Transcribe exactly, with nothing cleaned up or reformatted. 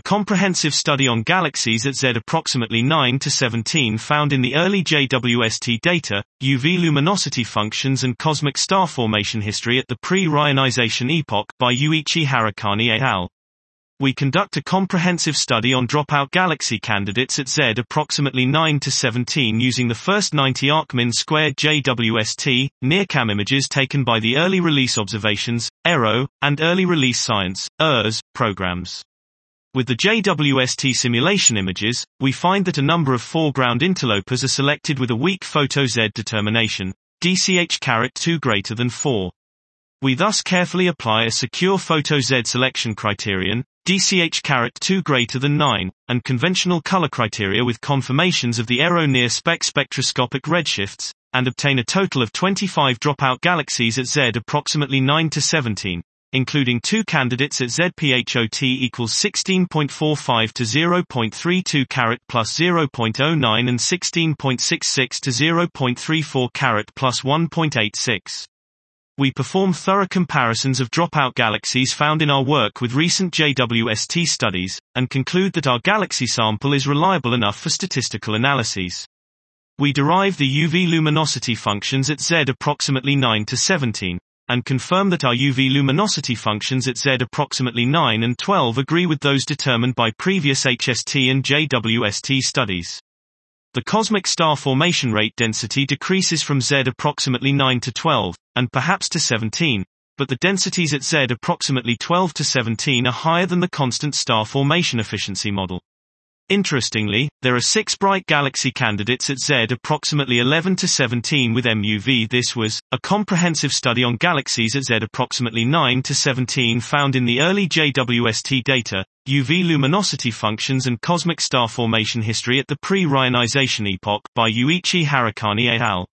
comprehensive study on galaxies at Z approximately nine to seventeen found in the early J W S T data, U V luminosity functions and cosmic star formation history at the pre-Ryanization epoch by Yuichi Harakani et al. We conduct a comprehensive study on dropout galaxy candidates at Z approximately nine to seventeen using the first ninety arcmin squared J W S T, NIRCam images taken by the Early Release Observations, E R O, and Early Release Science, E R S, programs. With the J W S T simulation images, we find that a number of foreground interlopers are selected with a weak photo Z determination, D C H two greater than four. We thus carefully apply a secure photo Z selection criterion, D C H two greater than nine, and conventional color criteria with confirmations of the E R O near-spec spectroscopic redshifts, and obtain a total of twenty-five dropout galaxies at Z approximately nine to seventeen, including two candidates at Z P H O T equals sixteen point four five to zero point three two carat plus zero point zero nine and sixteen point six six to zero point three four carat plus one point eight six. We perform thorough comparisons of dropout galaxies found in our work with recent J W S T studies, and conclude that our galaxy sample is reliable enough for statistical analyses. We derive the U V luminosity functions at Z approximately nine to seventeen, and confirm that our U V luminosity functions at Z approximately nine and twelve agree with those determined by previous H S T and J W S T studies. The cosmic star formation rate density decreases from Z approximately nine to twelve, and perhaps to seventeen, but the densities at Z approximately twelve to seventeen are higher than the constant star formation efficiency model. Interestingly, there are six bright galaxy candidates at Z approximately eleven to seventeen with M U V. This was a comprehensive study on galaxies at Z approximately nine to seventeen found in the early J W S T data, U V luminosity functions and cosmic star formation history at the pre-Ryanization epoch by Yuichi Harakani et al.